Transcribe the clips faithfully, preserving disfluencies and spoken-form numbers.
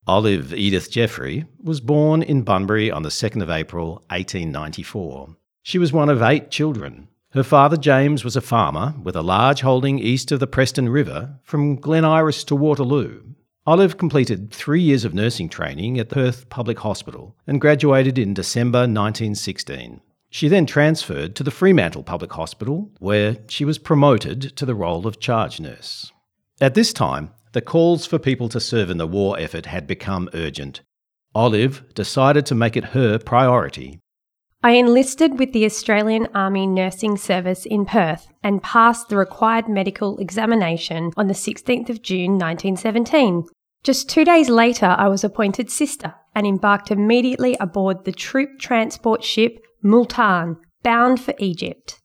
Olive Edith Jeffrey was born in Bunbury on the second of April eighteen ninety-four. She was one of eight children. Her father James was a farmer with a large holding east of the Preston River from Glen Iris to Waterloo. Olive completed three years of nursing training at Perth Public Hospital and graduated in December nineteen sixteen. She then transferred to the Fremantle Public Hospital, where she was promoted to the role of charge nurse. At this time, the calls for people to serve in the war effort had become urgent. Olive decided to make it her priority. I enlisted with the Australian Army Nursing Service in Perth and passed the required medical examination on the sixteenth of June nineteen seventeen. Just two days later, I was appointed sister and embarked immediately aboard the troop transport ship Multan, bound for Egypt.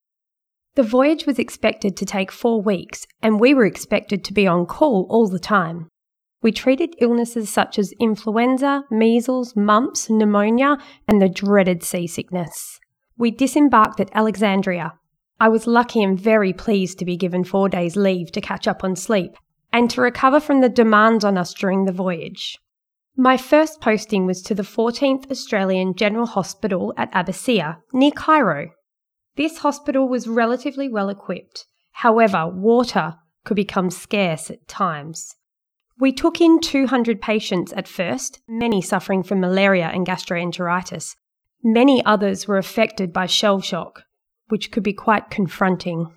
The voyage was expected to take four weeks, and we were expected to be on call all the time. We treated illnesses such as influenza, measles, mumps, pneumonia, and the dreaded seasickness. We disembarked at Alexandria. I was lucky and very pleased to be given four days' leave to catch up on sleep and to recover from the demands on us during the voyage. My first posting was to the fourteenth Australian General Hospital at Abbasia, near Cairo. This hospital was relatively well equipped. However, water could become scarce at times. We took in two hundred patients at first, many suffering from malaria and gastroenteritis. Many others were affected by shell shock, which could be quite confronting.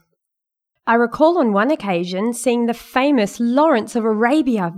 I recall on one occasion seeing the famous Lawrence of Arabia.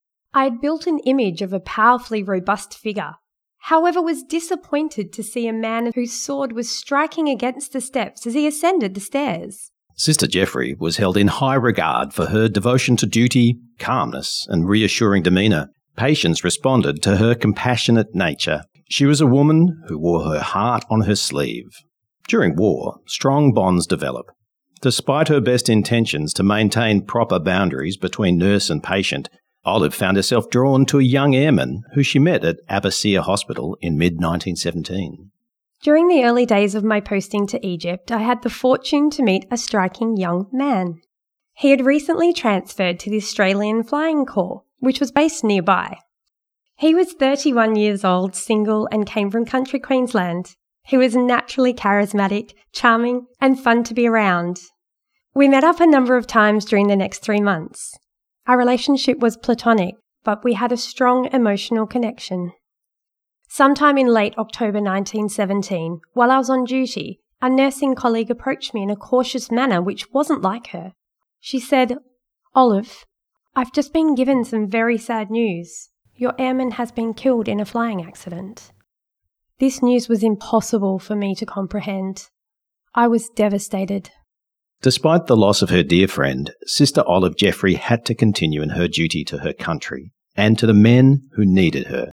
I had built an image of a powerfully robust figure, however was disappointed to see a man whose sword was striking against the steps as he ascended the stairs. Sister Jeffrey was held in high regard for her devotion to duty, calmness, and reassuring demeanour. Patients responded to her compassionate nature. She was a woman who wore her heart on her sleeve. During war, strong bonds develop. Despite her best intentions to maintain proper boundaries between nurse and patient, Olive found herself drawn to a young airman who she met at Abbasia Hospital in mid nineteen seventeen. During the early days of my posting to Egypt, I had the fortune to meet a striking young man. He had recently transferred to the Australian Flying Corps, which was based nearby. He was thirty-one years old, single, and came from country Queensland. He was naturally charismatic, charming, and fun to be around. We met up a number of times during the next three months. Our relationship was platonic, but we had a strong emotional connection. Sometime in late October nineteen seventeen, while I was on duty, a nursing colleague approached me in a cautious manner which wasn't like her. She said, "Olive, I've just been given some very sad news. Your airman has been killed in a flying accident." This news was impossible for me to comprehend. I was devastated. Despite the loss of her dear friend, Sister Olive Jeffrey had to continue in her duty to her country and to the men who needed her.